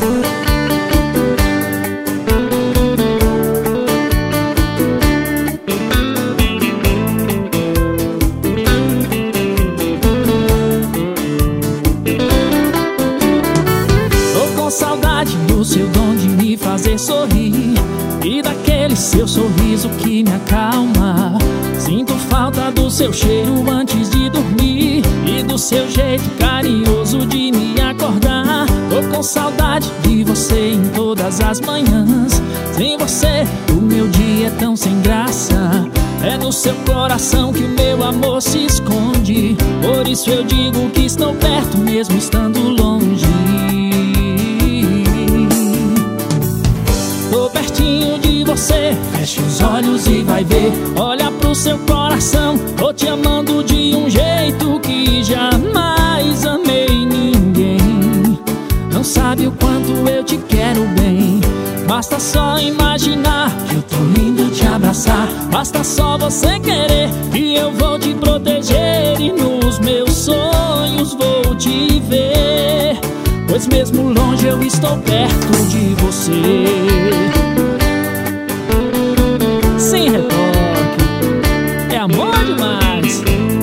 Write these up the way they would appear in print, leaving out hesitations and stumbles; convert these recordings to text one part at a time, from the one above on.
Saudade do seu dom de me fazer sorrir e daquele seu sorriso que me acalma. Sinto falta do seu cheiro antes de dormir e do seu jeito carinhoso de me acordar. Tô com saudade de você em todas as manhãs. Sem você o meu dia é tão sem graça. É no seu coração que o meu amor se esconde. Por isso eu digo que estou perto mesmo estando longe. Tô pertinho de você, fecha os olhos e vai ver. Olha pro seu coração, tô te amando de um jeito que jamais amei ninguém. Não sabe o quanto eu te quero bem. Basta só imaginar que eu tô indo te abraçar. Basta só você querer que eu vou te proteger. E nos meus sonhos vou te ver, pois mesmo longe eu estou perto de você. Sem retoque, é amor demais.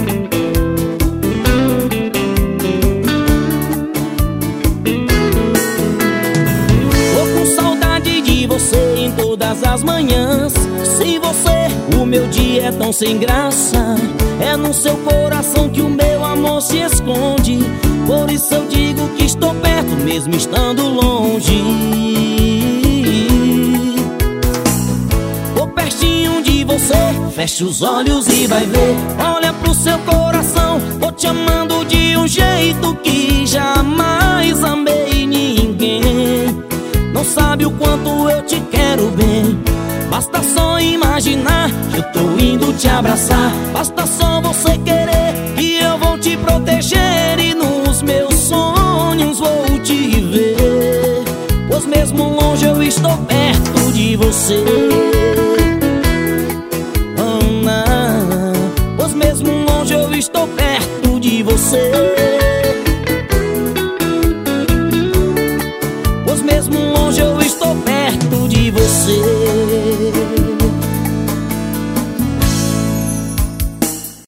Tô com saudade de você em todas as manhãs. Sem você o meu dia é tão sem graça. É no seu coração que o meu amor se esconde. Por isso eu digo que estou perto mesmo estando longe. Tô pertinho de você, fecha os olhos e vai ver. Olha pro seu coração, tô te amando de um jeito que jamais amei ninguém. Não sabe o quanto eu te quero bem. Basta só imaginar que eu tô indo te abraçar. Basta só você querer que eu vou te proteger. E nos meus sonhos vou te ver, pois mesmo longe eu estou perto de você.